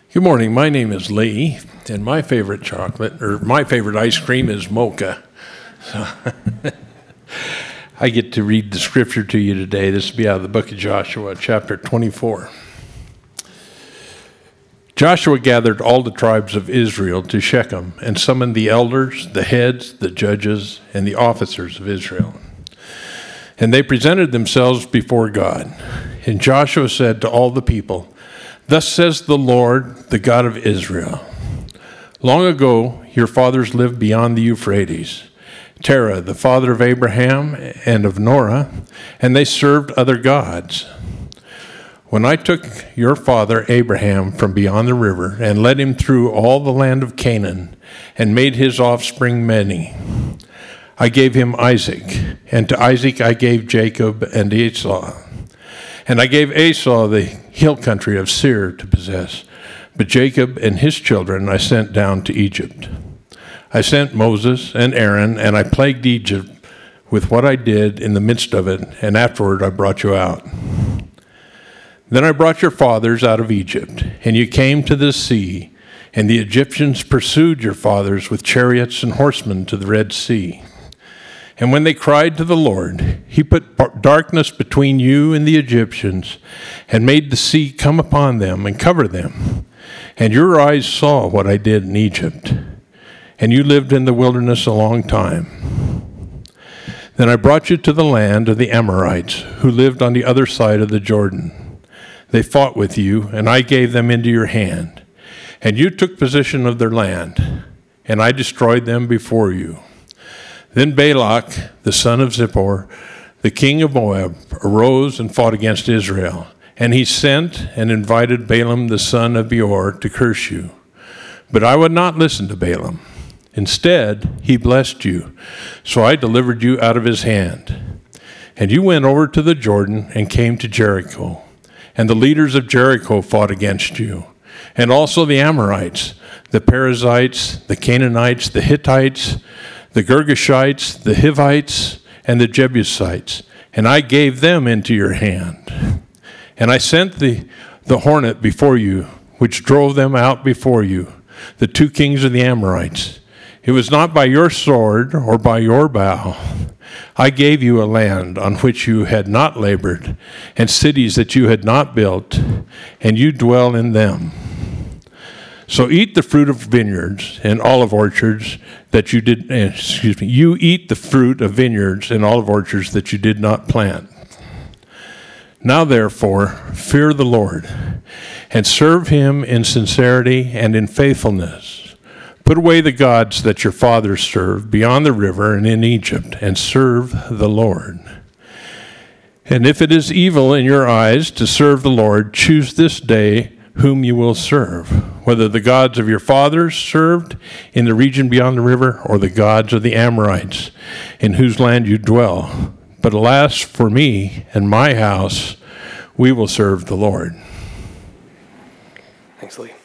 Good morning. My name is Lee, and my favorite ice cream is mocha. So I get to read the scripture to you today. This will be out of the book of Joshua, chapter 24. Joshua gathered all the tribes of Israel to Shechem and summoned the elders, the heads, the judges, and the officers of Israel. And they presented themselves before God. And Joshua said to all the people, "Thus says the Lord, the God of Israel. Long ago, your fathers lived beyond the Euphrates, Terah, the father of Abraham and of Norah, and they served other gods. When I took your father Abraham from beyond the river and led him through all the land of Canaan and made his offspring many, I gave him Isaac, and to Isaac I gave Jacob and Esau. And I gave Esau the hill country of Seir to possess, but Jacob and his children I sent down to Egypt. I sent Moses and Aaron, and I plagued Egypt with what I did in the midst of it, and afterward I brought you out. Then I brought your fathers out of Egypt, and you came to the sea, and the Egyptians pursued your fathers with chariots and horsemen to the Red Sea. And when they cried to the Lord, he put darkness between you and the Egyptians and made the sea come upon them and cover them. And your eyes saw what I did in Egypt. And you lived in the wilderness a long time. Then I brought you to the land of the Amorites, who lived on the other side of the Jordan. They fought with you, and I gave them into your hand. And you took possession of their land, and I destroyed them before you. Then Balak, the son of Zippor, the king of Moab, arose and fought against Israel. And he sent and invited Balaam, the son of Beor, to curse you. But I would not listen to Balaam. Instead, he blessed you. So I delivered you out of his hand. And you went over to the Jordan and came to Jericho. And the leaders of Jericho fought against you. And also the Amorites, the Perizzites, the Canaanites, the Hittites, the Girgashites, the Hivites, and the Jebusites, and I gave them into your hand. And I sent the hornet before you, which drove them out before you, the two kings of the Amorites. It was not by your sword or by your bow. I gave you a land on which you had not labored, and cities that you had not built, and you dwell in them. So eat the fruit of vineyards and olive orchards that you did. You eat the fruit of vineyards and olive orchards that you did not plant. Now therefore, fear the Lord, and serve him in sincerity and in faithfulness. Put away the gods that your fathers served beyond the river and in Egypt, and serve the Lord. And if it is evil in your eyes to serve the Lord, choose this day whom you will serve, whether the gods of your fathers served in the region beyond the river, or the gods of the Amorites, in whose land you dwell. But alas, for me and my house, we will serve the Lord." Thanks, Lee.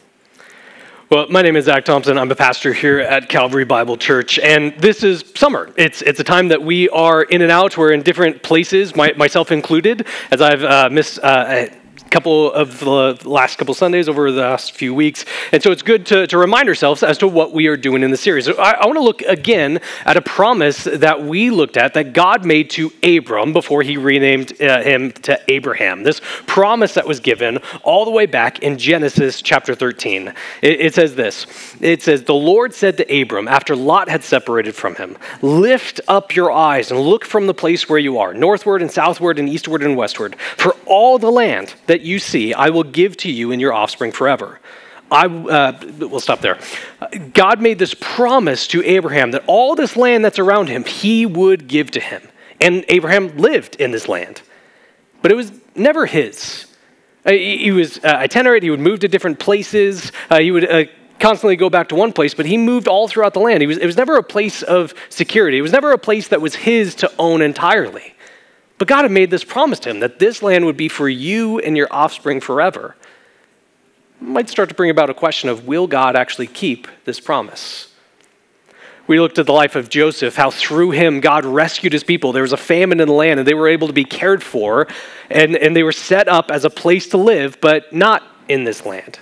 Well, my name is Zach Thompson. I'm a pastor here at Calvary Bible Church, and this is summer. It's a time that we are in and out. We're in different places, myself included, as I've missed couple of the last couple Sundays over the last few weeks. And so it's good to remind ourselves as to what we are doing in the series. So I want to look again at a promise that we looked at that God made to Abram before he renamed him to Abraham. This promise that was given all the way back in Genesis chapter 13. It says this. It says, "The Lord said to Abram, after Lot had separated from him, lift up your eyes and look from the place where you are, northward and southward and eastward and westward. For all the land that you see, I will give to you and your offspring forever." We'll stop there. God made this promise to Abraham that all this land that's around him, he would give to him. And Abraham lived in this land. But it was never his. He was itinerant. He would move to different places. He would constantly go back to one place, but he moved all throughout the land. It was never a place of security. It was never a place that was his to own entirely. But God had made this promise to him that this land would be for you and your offspring forever. It might start to bring about a question of, will God actually keep this promise? We looked at the life of Joseph, how through him God rescued his people. There was a famine in the land and they were able to be cared for and they were set up as a place to live, but not in this land.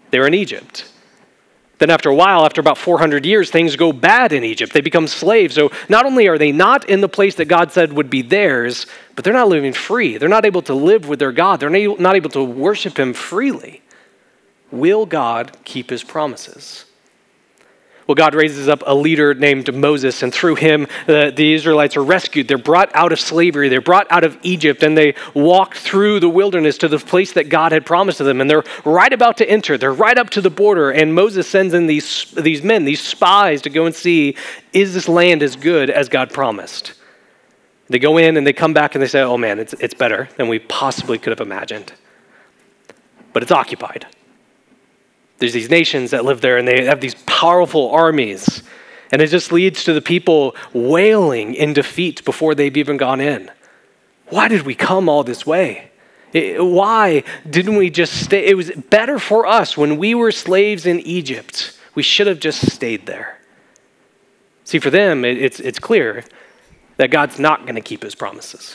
They were in Egypt. Then after a while, after about 400 years, things go bad in Egypt. They become slaves. So not only are they not in the place that God said would be theirs, but they're not living free. They're not able to live with their God. They're not able to worship him freely. Will God keep his promises? Well, God raises up a leader named Moses, and through him, the Israelites are rescued. They're brought out of slavery. They're brought out of Egypt, and they walk through the wilderness to the place that God had promised to them. And they're right about to enter. They're right up to the border, and Moses sends in these men, these spies, to go and see, is this land as good as God promised? They go in, and they come back, and they say, oh man, it's better than we possibly could have imagined. But it's occupied. There's these nations that live there, and they have these powerful armies. And it just leads to the people wailing in defeat before they've even gone in. Why did we come all this way? Why didn't we just stay? It was better for us when we were slaves in Egypt. We should have just stayed there. See, for them, it's clear that God's not going to keep his promises.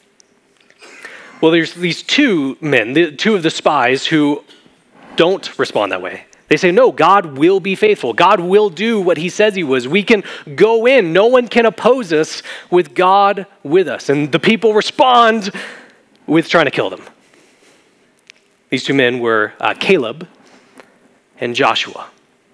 Well, there's these two men, two of the spies, who don't respond that way. They say, no, God will be faithful. God will do what he says he was. We can go in. No one can oppose us with God with us. And the people respond with trying to kill them. These two men were Caleb and Joshua.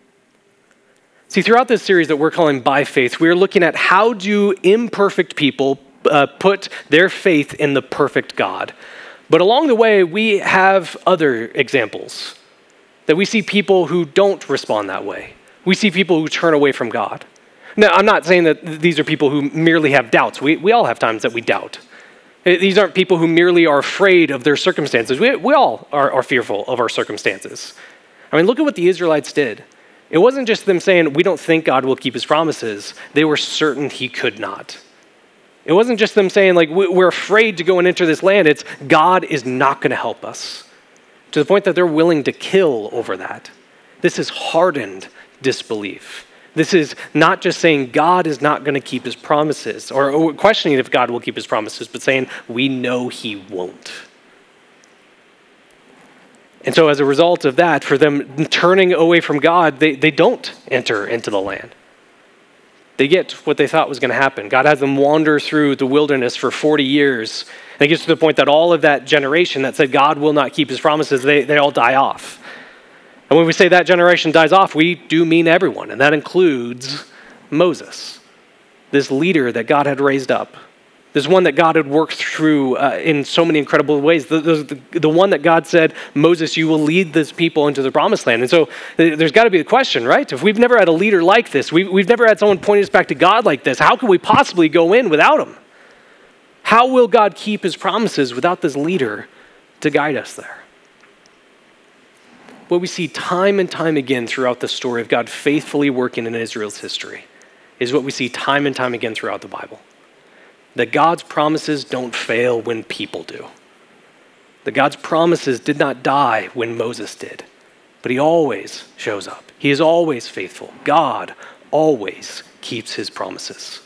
See, throughout this series that we're calling By Faith, we're looking at how do imperfect people put their faith in the perfect God. But along the way, we have other examples that we see people who don't respond that way. We see people who turn away from God. Now, I'm not saying that these are people who merely have doubts. We all have times that we doubt. These aren't people who merely are afraid of their circumstances. We all are fearful of our circumstances. I mean, look at what the Israelites did. It wasn't just them saying, we don't think God will keep his promises. They were certain he could not. It wasn't just them saying, like, we're afraid to go and enter this land. It's God is not going to help us. To the point that they're willing to kill over that. This is hardened disbelief. This is not just saying God is not going to keep his promises, or questioning if God will keep his promises, but saying we know he won't. And so as a result of that, for them turning away from God, they don't enter into the land. They get what they thought was going to happen. God has them wander through the wilderness for 40 years. And it gets to the point that all of that generation that said God will not keep his promises, they all die off. And when we say that generation dies off, we do mean everyone. And that includes Moses, this leader that God had raised up. This one that God had worked through in so many incredible ways. The one that God said, Moses, you will lead this people into the promised land. And so there's got to be a question, right? If we've never had a leader like this, we've never had someone point us back to God like this, how can we possibly go in without him? How will God keep his promises without this leader to guide us there? What we see time and time again throughout the story of God faithfully working in Israel's history is what we see time and time again throughout the Bible. That God's promises don't fail when people do. That God's promises did not die when Moses did, but he always shows up. He is always faithful. God always keeps his promises.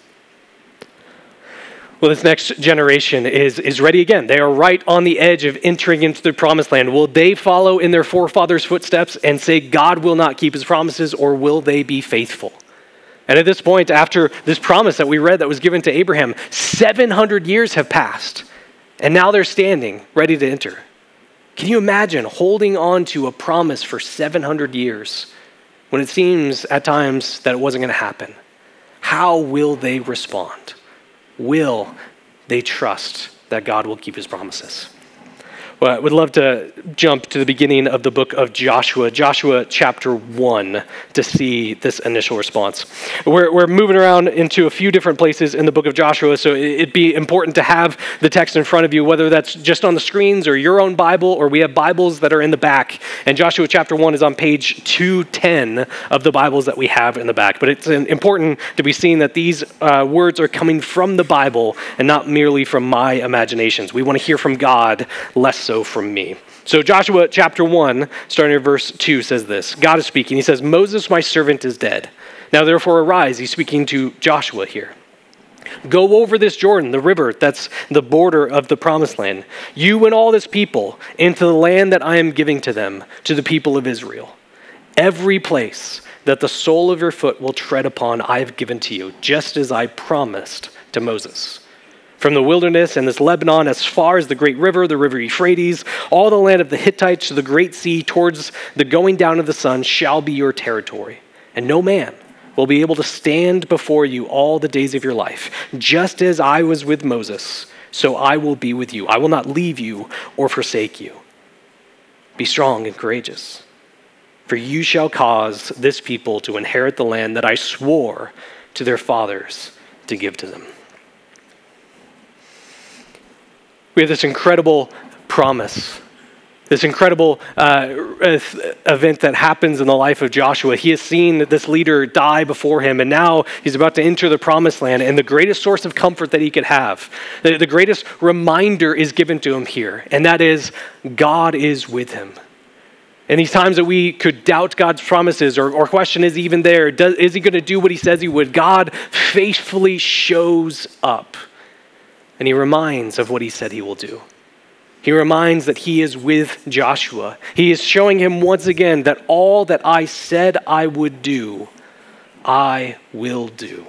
Well, this next generation is ready again. They are right on the edge of entering into the promised land. Will they follow in their forefathers' footsteps and say God will not keep his promises, or will they be faithful? And at this point, after this promise that we read that was given to Abraham, 700 years have passed, and now they're standing ready to enter. Can you imagine holding on to a promise for 700 years when it seems at times that it wasn't going to happen? How will they respond? Will they trust that God will keep his promises? Well, I would love to jump to the beginning of the book of Joshua, Joshua chapter 1, to see this initial response. We're moving around into a few different places in the book of Joshua, so it'd be important to have the text in front of you, whether that's just on the screens or your own Bible, or we have Bibles that are in the back. And Joshua chapter 1 is on page 210 of the Bibles that we have in the back. But it's important to be seen that these words are coming from the Bible and not merely from my imaginations. We want to hear from God, less so from me. So Joshua chapter 1, starting at verse 2, says this. God is speaking. He says, Moses, my servant, is dead. Now therefore arise. He's speaking to Joshua here. Go over this Jordan, the river that's the border of the promised land, you and all this people, into the land that I am giving to them, to the people of Israel. Every place that the sole of your foot will tread upon, I have given to you, just as I promised to Moses. From the wilderness and this Lebanon, as far as the great river, the river Euphrates, all the land of the Hittites to the great sea, towards the going down of the sun, shall be your territory. And no man will be able to stand before you all the days of your life. Just as I was with Moses, so I will be with you. I will not leave you or forsake you. Be strong and courageous, for you shall cause this people to inherit the land that I swore to their fathers to give to them. We have this incredible promise, this incredible event that happens in the life of Joshua. He has seen this leader die before him, and now he's about to enter the promised land, and the greatest source of comfort that he could have, the greatest reminder is given to him here, and that is God is with him. In these times that we could doubt God's promises or question, is he even there? Is he going to do what he says he would? God faithfully shows up, and he reminds of what he said he will do. He reminds that he is with Joshua. He is showing him once again that all that I said I would do, I will do.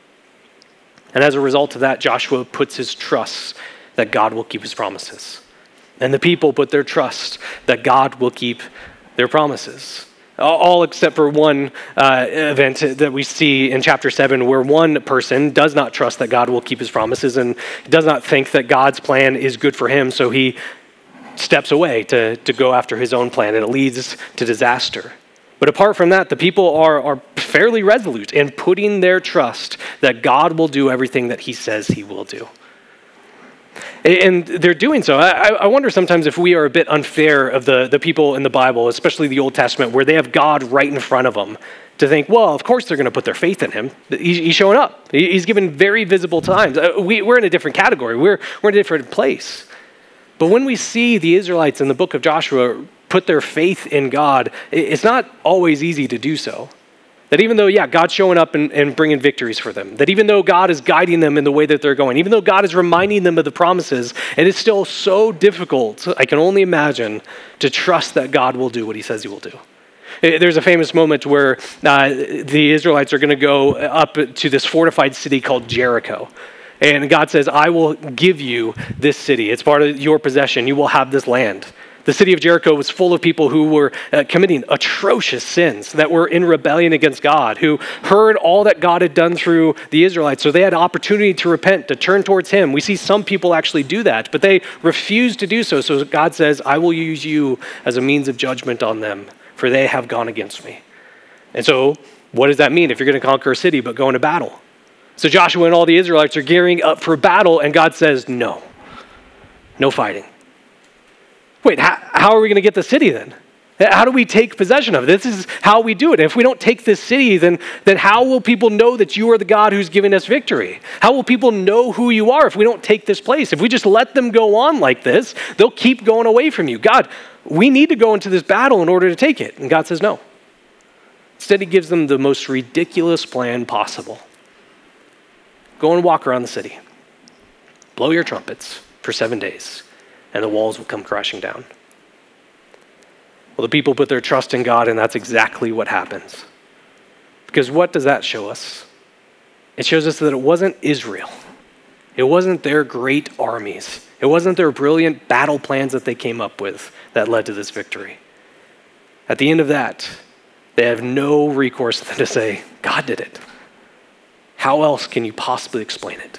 And as a result of that, Joshua puts his trust that God will keep his promises. And the people put their trust that God will keep their promises. All except for one event that we see in chapter 7, where one person does not trust that God will keep his promises and does not think that God's plan is good for him, so he steps away to go after his own plan, and it leads to disaster. But apart from that, the people are fairly resolute in putting their trust that God will do everything that he says he will do. And they're doing so. I wonder sometimes if we are a bit unfair of the people in the Bible, especially the Old Testament, where they have God right in front of them, to think, well, of course they're going to put their faith in him. He's showing up. He's given very visible times. We're in a different category. We're in a different place. But when we see the Israelites in the book of Joshua put their faith in God, it's not always easy to do so. That even though, God's showing up and bringing victories for them, that even though God is guiding them in the way that they're going, even though God is reminding them of the promises, it is still so difficult, I can only imagine, to trust that God will do what he says he will do. There's a famous moment where the Israelites are going to go up to this fortified city called Jericho. And God says, I will give you this city. It's part of your possession. You will have this land. The city of Jericho was full of people who were committing atrocious sins, that were in rebellion against God, who heard all that God had done through the Israelites. So they had opportunity to repent, to turn towards him. We see some people actually do that, but they refuse to do so. So God says, I will use you as a means of judgment on them, for they have gone against me. And so what does that mean if you're going to conquer a city but go into battle? So Joshua and all the Israelites are gearing up for battle, and God says, no fighting. Wait, how are we going to get the city then? How do we take possession of it? This is how we do it. If we don't take this city, then how will people know that you are the God who's giving us victory? How will people know who you are if we don't take this place? If we just let them go on like this, they'll keep going away from you. God, we need to go into this battle in order to take it. And God says no. Instead, he gives them the most ridiculous plan possible. Go and walk around the city. Blow your trumpets for 7 days, and the walls will come crashing down. Well, the people put their trust in God, and that's exactly what happens. Because what does that show us? It shows us that it wasn't Israel. It wasn't their great armies. It wasn't their brilliant battle plans that they came up with that led to this victory. At the end of that, they have no recourse than to say, God did it. How else can you possibly explain it?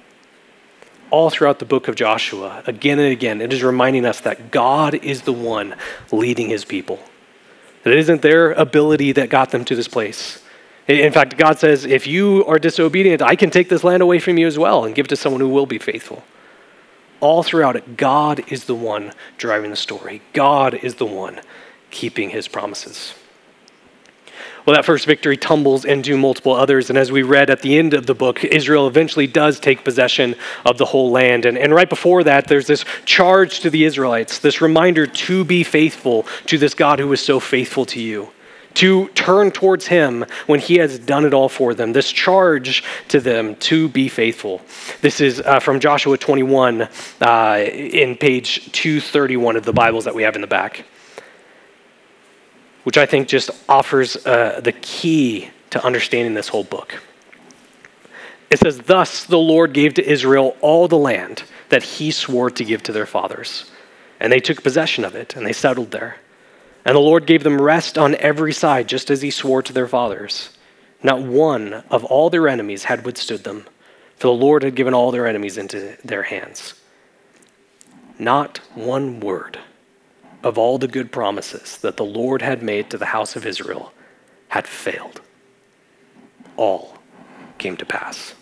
All throughout the book of Joshua, again and again, it is reminding us that God is the one leading his people. That it isn't their ability that got them to this place. In fact, God says, if you are disobedient, I can take this land away from you as well and give it to someone who will be faithful. All throughout it, God is the one driving the story. God is the one keeping his promises. Well, that first victory tumbles into multiple others, and as we read at the end of the book, Israel eventually does take possession of the whole land. And right before that, there's this charge to the Israelites, this reminder to be faithful to this God who is so faithful to you, to turn towards him when he has done it all for them, this charge to them to be faithful. This is from Joshua 21 in page 231 of the Bibles that we have in the back. which I think just offers the key to understanding this whole book. It says, "Thus the Lord gave to Israel all the land that he swore to give to their fathers. And they took possession of it, and they settled there. And the Lord gave them rest on every side, just as he swore to their fathers. Not one of all their enemies had withstood them, for the Lord had given all their enemies into their hands. Not one word of all the good promises that the Lord had made to the house of Israel had failed. All came to pass."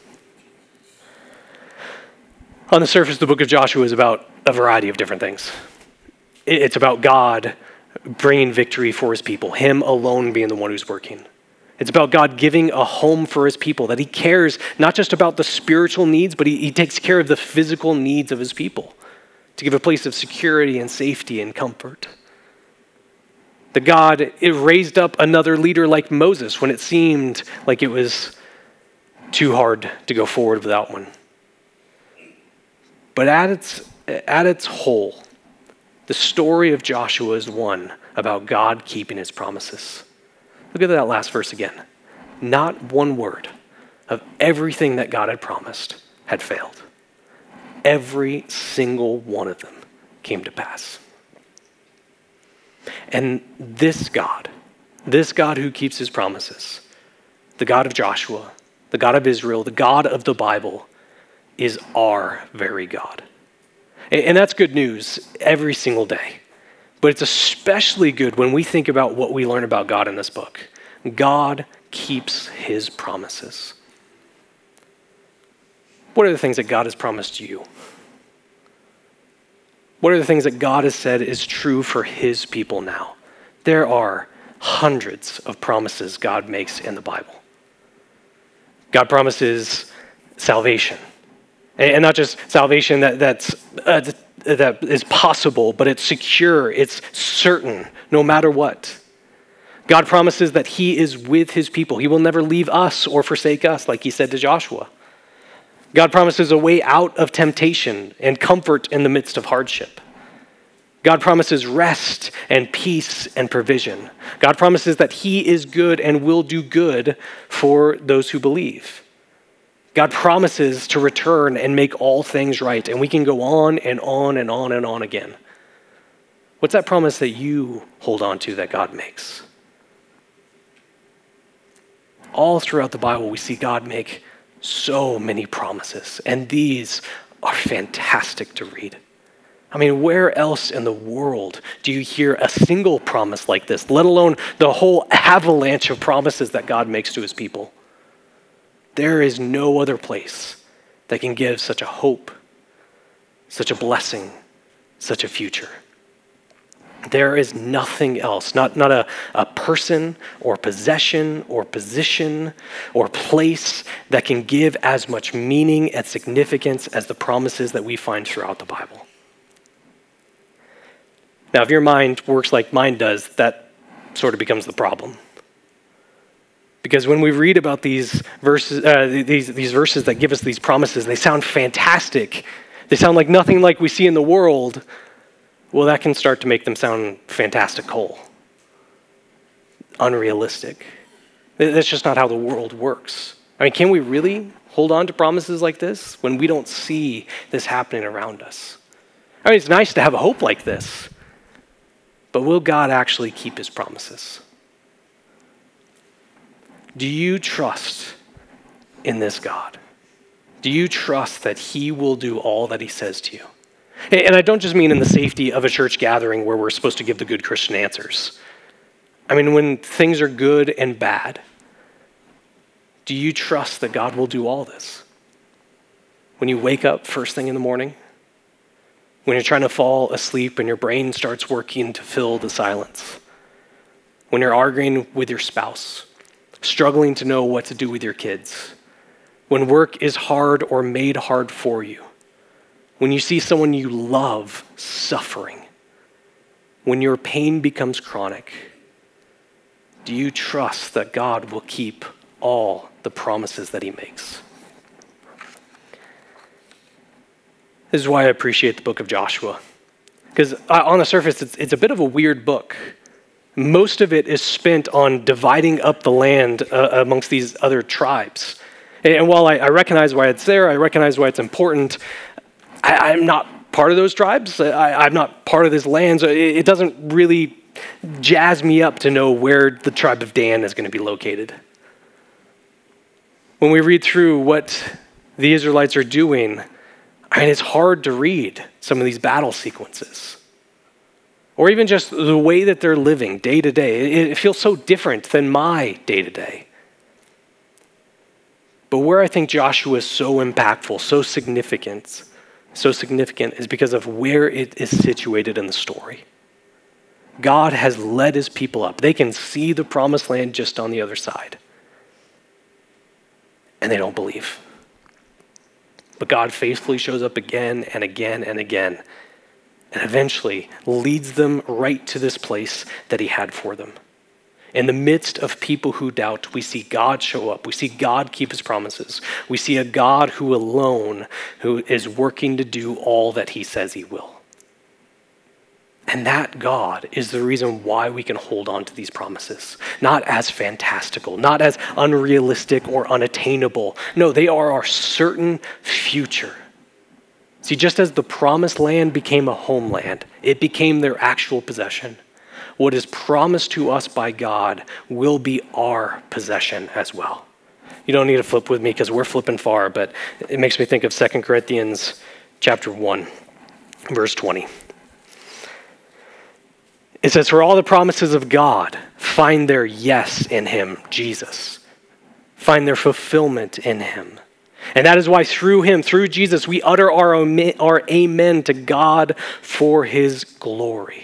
On the surface, the book of Joshua is about a variety of different things. It's about God bringing victory for his people, him alone being the one who's working. It's about God giving a home for his people, that he cares not just about the spiritual needs, but he takes care of the physical needs of his people, to give a place of security and safety and comfort. That God raised up another leader like Moses when it seemed like it was too hard to go forward without one. But at its whole, the story of Joshua is one about God keeping his promises. Look at that last verse again. Not one word of everything that God had promised had failed. Every single one of them came to pass. And this God who keeps his promises, the God of Joshua, the God of Israel, the God of the Bible, is our very God. And that's good news every single day. But it's especially good when we think about what we learn about God in this book. God keeps his promises. What are the things that God has promised you? What are the things that God has said is true for his people now? There are hundreds of promises God makes in the Bible. God promises salvation. And not just salvation that is possible, but it's secure, it's certain, no matter what. God promises that he is with his people. He will never leave us or forsake us, like he said to Joshua. God promises a way out of temptation and comfort in the midst of hardship. God promises rest and peace and provision. God promises that he is good and will do good for those who believe. God promises to return and make all things right, and we can go on and on and on and on again. What's that promise that you hold on to that God makes? All throughout the Bible, we see God make so many promises, and these are fantastic to read. I mean, where else in the world do you hear a single promise like this, let alone the whole avalanche of promises that God makes to his people? There is no other place that can give such a hope, such a blessing, such a future. There is nothing else, not a person or possession or position or place that can give as much meaning and significance as the promises that we find throughout the Bible. Now, if your mind works like mine does, that sort of becomes the problem. Because when we read about these verses, these verses that give us these promises, they sound fantastic. They sound like nothing like we see in the world. Well, that can start to make them sound fantastical, unrealistic. That's just not how the world works. I mean, can we really hold on to promises like this when we don't see this happening around us? I mean, it's nice to have a hope like this, but will God actually keep his promises? Do you trust in this God? Do you trust that he will do all that he says to you? And I don't just mean in the safety of a church gathering where we're supposed to give the good Christian answers. I mean, when things are good and bad, do you trust that God will do all this? When you wake up first thing in the morning, when you're trying to fall asleep and your brain starts working to fill the silence, when you're arguing with your spouse, struggling to know what to do with your kids, when work is hard or made hard for you, when you see someone you love suffering, when your pain becomes chronic, do you trust that God will keep all the promises that he makes? This is why I appreciate the book of Joshua. Because on the surface, it's a bit of a weird book. Most of it is spent on dividing up the land amongst these other tribes. And while I recognize why it's there, I recognize why it's important, I'm not part of those tribes. I'm not part of this land, so it doesn't really jazz me up to know where the tribe of Dan is going to be located. When we read through what the Israelites are doing, it's hard to read some of these battle sequences. Or even just the way that they're living day to day. It feels so different than my day to day. But where I think Joshua is so impactful, so significant is because of where it is situated in the story. God has led his people up. They can see the promised land just on the other side. And they don't believe. But God faithfully shows up again and again and again, and eventually leads them right to this place that he had for them. In the midst of people who doubt, we see God show up. We see God keep his promises. We see a God who alone, who is working to do all that he says he will. And that God is the reason why we can hold on to these promises. Not as fantastical, not as unrealistic or unattainable. No, they are our certain future. See, just as the promised land became a homeland, it became their actual possession. What is promised to us by God will be our possession as well. You don't need to flip with me because we're flipping far, but it makes me think of 2 Corinthians chapter 1, verse 20. It says, for all the promises of God find their yes in him, Jesus. Find their fulfillment in him. And that is why through him, through Jesus, we utter our amen to God for his glory.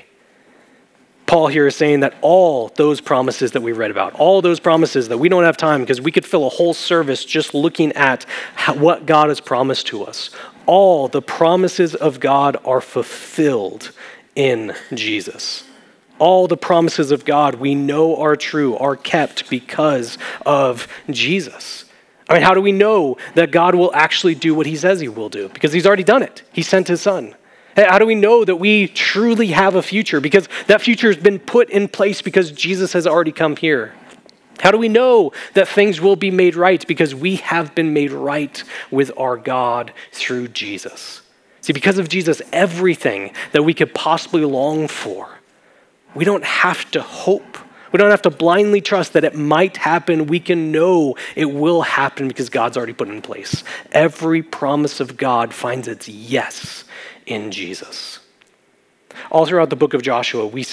Paul here is saying that all those promises that we read about, all those promises that we don't have time because we could fill a whole service just looking at what God has promised to us. All the promises of God are fulfilled in Jesus. All the promises of God we know are true, are kept because of Jesus. How do we know that God will actually do what he says he will do? Because he's already done it. He sent his son. How do we know that we truly have a future? Because that future has been put in place because Jesus has already come here. How do we know that things will be made right? Because we have been made right with our God through Jesus. See, because of Jesus, everything that we could possibly long for, we don't have to hope. We don't have to blindly trust that it might happen. We can know it will happen because God's already put it in place. Every promise of God finds its yes in Jesus. All throughout the book of Joshua, we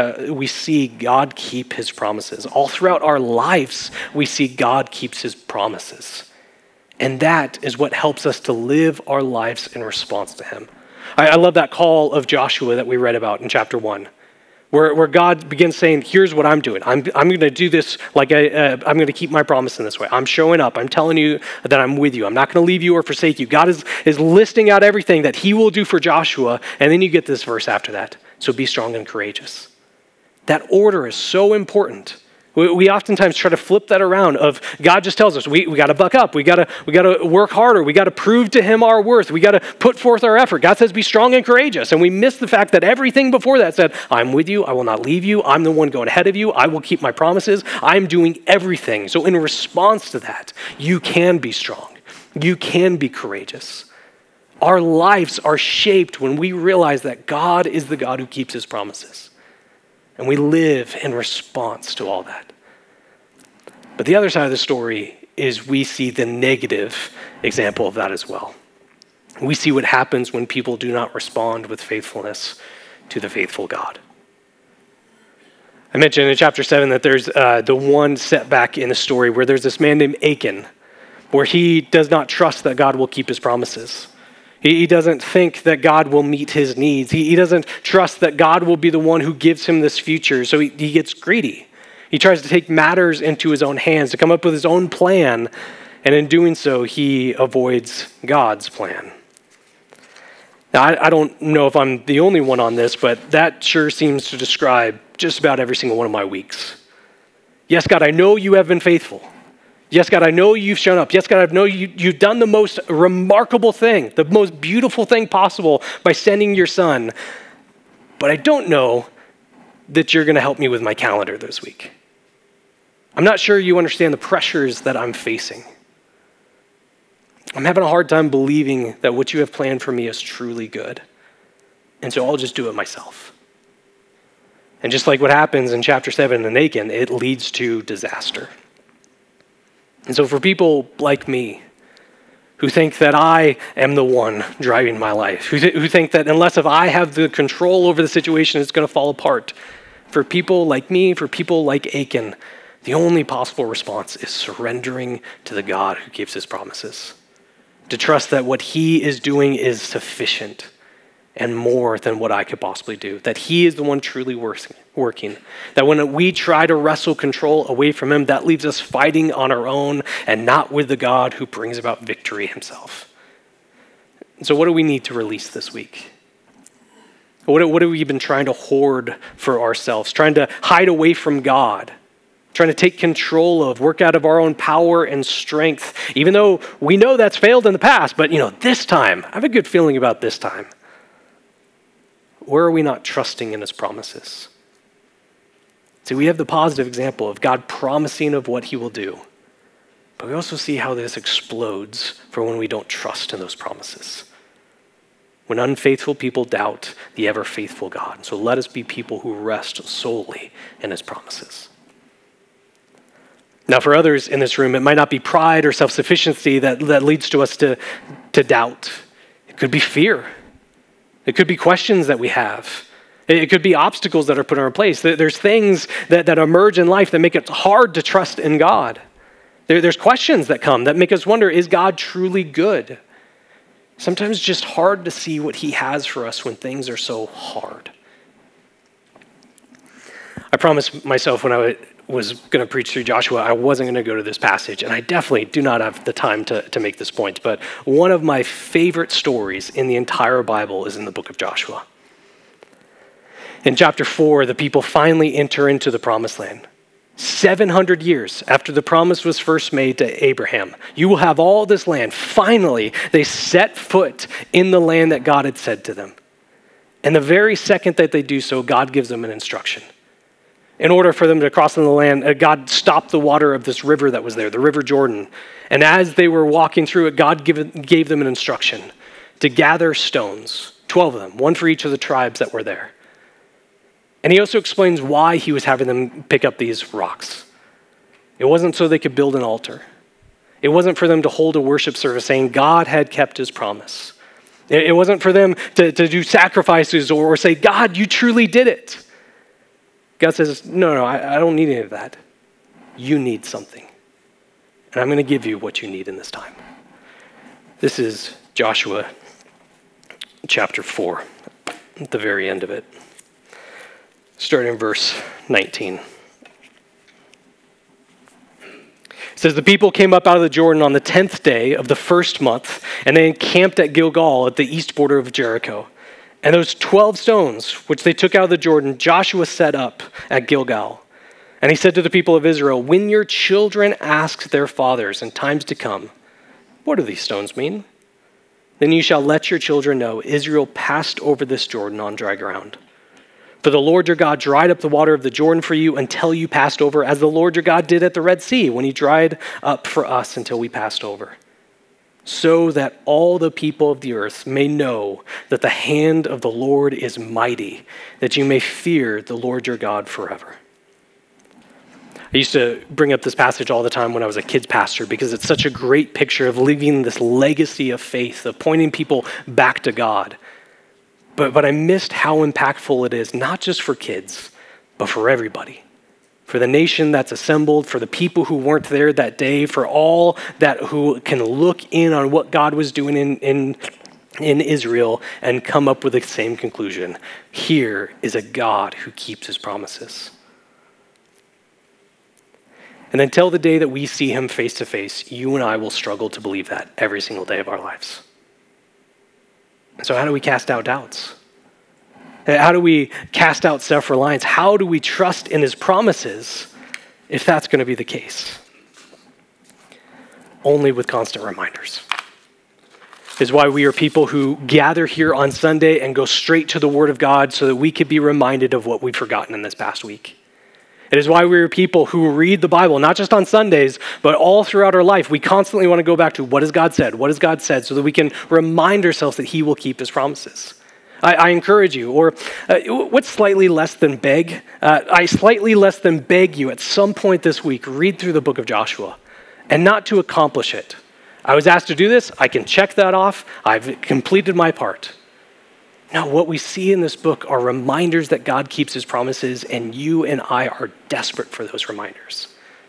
see God keep his promises. All throughout our lives, we see God keeps his promises. And that is what helps us to live our lives in response to him. I love that call of Joshua that we read about in chapter 1. Where God begins saying, here's what I'm doing. I'm going to do this like I'm going to keep my promise in this way. I'm showing up. I'm telling you that I'm with you. I'm not going to leave you or forsake you. God is listing out everything that he will do for Joshua. And then you get this verse after that. So be strong and courageous. That order is so important. We oftentimes try to flip that around of God just tells us we got to buck up. We got to work harder. We got to prove to him our worth. We got to put forth our effort. God says be strong and courageous. And we miss the fact that everything before that said, I'm with you. I will not leave you. I'm the one going ahead of you. I will keep my promises. I'm doing everything. So in response to that, you can be strong. You can be courageous. Our lives are shaped when we realize that God is the God who keeps his promises. And we live in response to all that. But the other side of the story is we see the negative example of that as well. We see what happens when people do not respond with faithfulness to the faithful God. I mentioned in chapter 7 that there's the one setback in the story where there's this man named Achan, where he does not trust that God will keep his promises. He doesn't think that God will meet his needs. He doesn't trust that God will be the one who gives him this future. So he gets greedy. He tries to take matters into his own hands, to come up with his own plan. And in doing so, he avoids God's plan. Now, I don't know if I'm the only one on this, but that sure seems to describe just about every single one of my weeks. Yes, God, I know you have been faithful. Yes, God, I know you've shown up. Yes, God, I know you've done the most remarkable thing, the most beautiful thing possible by sending your son. But I don't know that you're going to help me with my calendar this week. I'm not sure you understand the pressures that I'm facing. I'm having a hard time believing that what you have planned for me is truly good. And so I'll just do it myself. And just like what happens in chapter 7 in Achan, it leads to disaster. And so for people like me, who think that I am the one driving my life, who think that unless if I have the control over the situation, it's going to fall apart. For people like me, for people like Achan, the only possible response is surrendering to the God who keeps his promises. To trust that what he is doing is sufficient and more than what I could possibly do. That he is the one truly working. That when we try to wrestle control away from him, that leaves us fighting on our own and not with the God who brings about victory himself. And so what do we need to release this week? What have we been trying to hoard for ourselves? Trying to hide away from God? Trying to take control of, work out of our own power and strength, even though we know that's failed in the past, but this time, I have a good feeling about this time. Where are we not trusting in his promises? See, we have the positive example of God promising of what he will do, but we also see how this explodes for when we don't trust in those promises. When unfaithful people doubt the ever-faithful God. So let us be people who rest solely in his promises. Now, for others in this room, it might not be pride or self-sufficiency that leads to us to doubt. It could be fear. It could be questions that we have. It could be obstacles that are put in our place. There's things that emerge in life that make it hard to trust in God. There's questions that come that make us wonder, is God truly good? Sometimes it's just hard to see what he has for us when things are so hard. I promised myself when I was going to preach through Joshua, I wasn't going to go to this passage, and I definitely do not have the time to make this point, but one of my favorite stories in the entire Bible is in the book of Joshua. In chapter 4, the people finally enter into the promised land. 700 years after the promise was first made to Abraham, you will have all this land. Finally, they set foot in the land that God had said to them. And the very second that they do so, God gives them an instruction. In order for them to cross in the land, God stopped the water of this river that was there, the River Jordan. And as they were walking through it, God gave them an instruction to gather stones, 12 of them, one for each of the tribes that were there. And he also explains why he was having them pick up these rocks. It wasn't so they could build an altar. It wasn't for them to hold a worship service saying God had kept his promise. It wasn't for them to do sacrifices or say, God, you truly did it. God says, no, I don't need any of that. You need something. And I'm going to give you what you need in this time. This is Joshua chapter 4, at the very end of it. Starting in verse 19. It says, the people came up out of the Jordan on the 10th day of the first month, and they encamped at Gilgal at the east border of Jericho. And those 12 stones, which they took out of the Jordan, Joshua set up at Gilgal. And he said to the people of Israel, when your children ask their fathers in times to come, what do these stones mean? Then you shall let your children know Israel passed over this Jordan on dry ground. For the Lord your God dried up the water of the Jordan for you until you passed over, as the Lord your God did at the Red Sea when he dried up for us until we passed over. So that all the people of the earth may know that the hand of the Lord is mighty, that you may fear the Lord your God forever. I used to bring up this passage all the time when I was a kids pastor because it's such a great picture of leaving this legacy of faith, of pointing people back to God. But I missed how impactful it is, not just for kids, but for everybody. For the nation that's assembled, for the people who weren't there that day, for all that who can look in on what God was doing in Israel and come up with the same conclusion. Here is a God who keeps his promises. And until the day that we see him face to face, you and I will struggle to believe that every single day of our lives. So how do we cast out doubts? How do we cast out self-reliance? How do we trust in his promises if that's going to be the case? Only with constant reminders. It is why we are people who gather here on Sunday and go straight to the Word of God so that we could be reminded of what we've forgotten in this past week. It is why we are people who read the Bible, not just on Sundays, but all throughout our life. We constantly want to go back to what has God said? What has God said? So that we can remind ourselves that he will keep his promises. I encourage you, or what's slightly less than beg? I slightly less than beg you at some point this week, read through the book of Joshua, and not to accomplish it. I was asked to do this. I can check that off. I've completed my part. No, what we see in this book are reminders that God keeps his promises, and you and I are desperate for those reminders.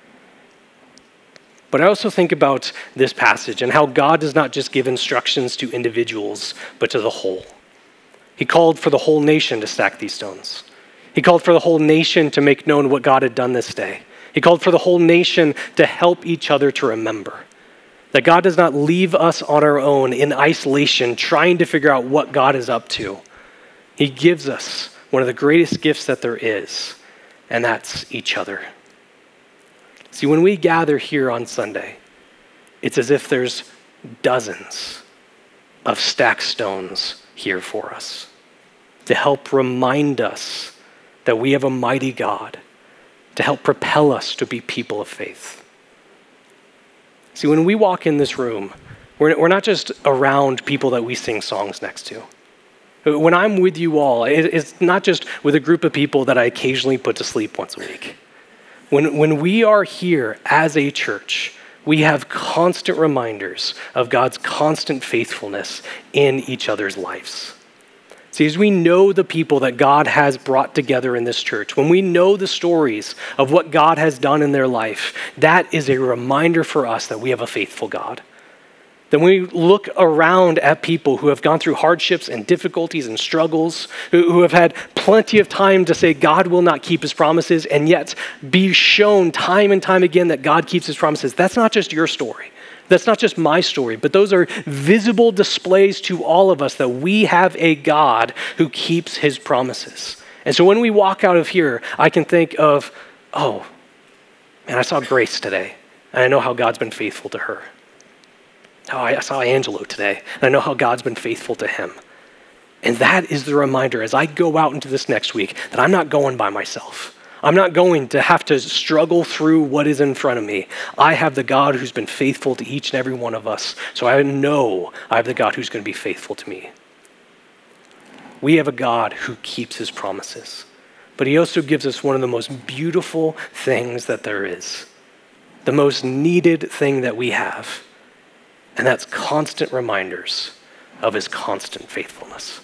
But I also think about this passage and how God does not just give instructions to individuals, but to the whole. He called for the whole nation to stack these stones. He called for the whole nation to make known what God had done this day. He called for the whole nation to help each other to remember that God does not leave us on our own in isolation trying to figure out what God is up to. He gives us one of the greatest gifts that there is, and that's each other. See, when we gather here on Sunday, it's as if there's dozens of stacked stones here for us to help remind us that we have a mighty God, to help propel us to be people of faith. See, when we walk in this room, we're not just around people that we sing songs next to. When I'm with you all, it's not just with a group of people that I occasionally put to sleep once a week. When we are here as a church, we have constant reminders of God's constant faithfulness in each other's lives. See, as we know the people that God has brought together in this church, when we know the stories of what God has done in their life, that is a reminder for us that we have a faithful God. Then we look around at people who have gone through hardships and difficulties and struggles, who have had plenty of time to say God will not keep his promises, and yet be shown time and time again that God keeps his promises. That's not just your story. That's not just my story, but those are visible displays to all of us that we have a God who keeps his promises. And so when we walk out of here, I can think of, oh, man, I saw Grace today, and I know how God's been faithful to her. Oh, I saw Angelo today, and I know how God's been faithful to him. And that is the reminder as I go out into this next week that I'm not going by myself. I'm not going to have to struggle through what is in front of me. I have the God who's been faithful to each and every one of us, so I know I have the God who's going to be faithful to me. We have a God who keeps his promises, but he also gives us one of the most beautiful things that there is, the most needed thing that we have, and that's constant reminders of his constant faithfulness.